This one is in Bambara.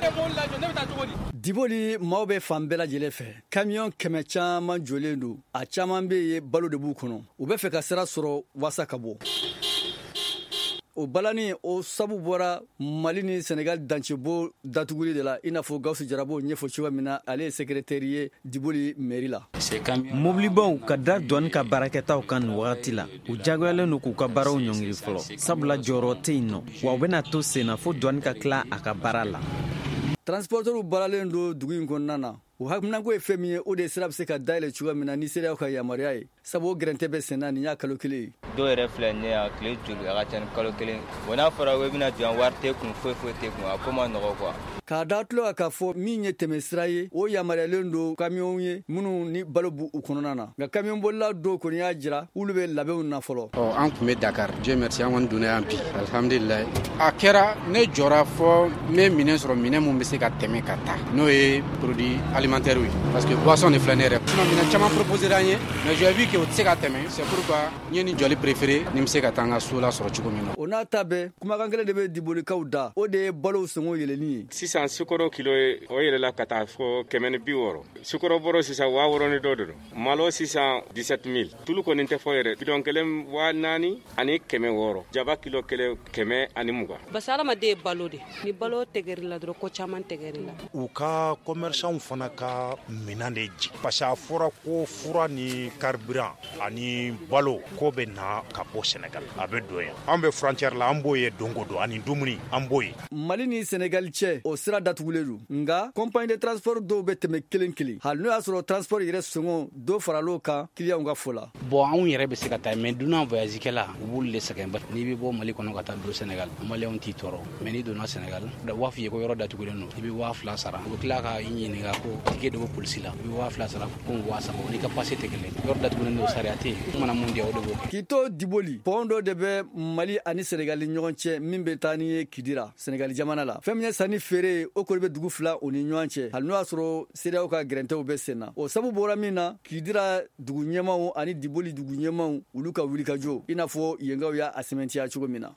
Diboli maaw bɛ fan bɛɛ lajɛlen fɛ camion kɛmɛ caman jɔlen don a caman bɛ ye balo de b'u kɔnɔ u bɛ fɛ ka sira sɔrɔ wasa ka bɔ o balani o sabu bɔra Mali ni Senegal dancebo datuguli de la i n'a fɔ Gawusu Jarabo ɲɛfɔ cogoya min na ale ye secrétaire ye Diboli mairie la. Mobilibaw ka da douane ka baarakɛtaw kan nin wagati la u jagoyalen don k'u ka baaraw ɲɔngiri fɔlɔ sabula jɔyɔrɔ tɛ yen nɔ wa u bɛna to senna fo douane ka tila a ka baara la. Transporteurs balalen don dugu in kɔnɔna na u hakilinako ye fɛn min ye o de sira bɛ se ka dayɛlɛ cogoya min na ni CEDEAO ka yamaruya ye sabu o gɛrɛntɛ bɛ sen na nin y'a kalo kelen ye. Dɔw yɛrɛ filɛ nin ye a tile joli a ka ca ni kalo kelen bon n'a fɔra ko i bɛna jɔ wari tɛ kun foyi tɛ kun a ko ma nɔgɔ quoi. K'a da tulo kan k'a fɔ min ye tɛmɛsira ye o yamaruyalen don camion ye minnu ni balo b'u kɔnɔna na nka camion bolila dɔw kɔni y'a jira olu bɛ labɛnw na fɔlɔ. An tun bɛ Dakar Dieu merci an kɔni donna yan bi alhamdulilayi a kɛra ne jɔra fɔ n bɛ minɛn sɔrɔ minɛn mun bɛ se ka tɛmɛ ka taa n'o ye produit alimentaire ye parce que boisson de filɛ ne yɛrɛ minɛn caman proposé an ye mais j'ai vu que o tɛ se ka tɛmɛ c'est pourquoi n ye ni jɔli préféré ni bɛ se ka taa n ka so la sɔrɔ cogo min na. O n'a ta bɛɛ kumakan kelen de bɛ Dibolikaw da o de ye balo sɔngɔ yɛlɛni ye. Sisan sukaro kilo ye o yɛlɛla ka taa fɔ 160 sukaro bɔrɔ sisan 60 ni dɔ de don malo sisan 17000 tulu kɔni tɛ fɔ yɛrɛ bidon kelen 4000 ani 160 jaba kilo kelen 120 basa adamaden ye balo de ni balo tɛgɛrila dɔrɔn ko caman tɛgɛrila u ka commerçant fana ka minɛn de jigin parce que a fɔra ko fura ni carburant ani balo ko bɛ na ka bɔ Sénégal a bɛ don yan an bɛ frontière la an b'o ye dongo don ani dumuni an b'o ye. Mali ni Sénégal cɛ o sira datugulen don nka compagnie de transport dɔw bɛ tɛmɛ kelen kelen hali n'o y'a sɔrɔ transport yɛrɛ sɔngɔ dɔ faral'o kan client ka fɔ la. Bon anw yɛrɛ bɛ se ka taa mais dunan voyage kɛla u b'olu de sɛgɛn n'i bɛ bɔ Mali kɔnɔ ka taa don Sénégal maliyɛnw t'i tɔɔrɔ mais n'i donna Sénégal u b'a f'i ye ko yɔrɔ datugulen don i bɛ 2000 sara u bɛ tila ka i ɲininka ko ticket de bɛ polisi la i bɛ 2000 sara ko 3000 n'i ka passe tɛ kelen yɔrɔ datugulen don sariya tɛ yen u mana mun di o de b'o kɛ. K'i to Diboli pont dɔ de bɛ Mali ani Sénégal ni ɲɔgɔn cɛ min bɛ taa ni ye Kidira Sénégal jamana la fɛn min ye sanni feere o kɔni bɛ dugu fila o ni ɲɔgɔn cɛ hali n'o y'a sɔrɔ CEDEAO ka gɛrɛntɛw bɛ sen na o sabu bɔra min na Kidira dugu ɲɛmaw ani Diboli dugu ɲɛmaw olu ka wuli ka jɔ i n'a fɔ yenkaw y'a sɛmɛntiya cogo min na.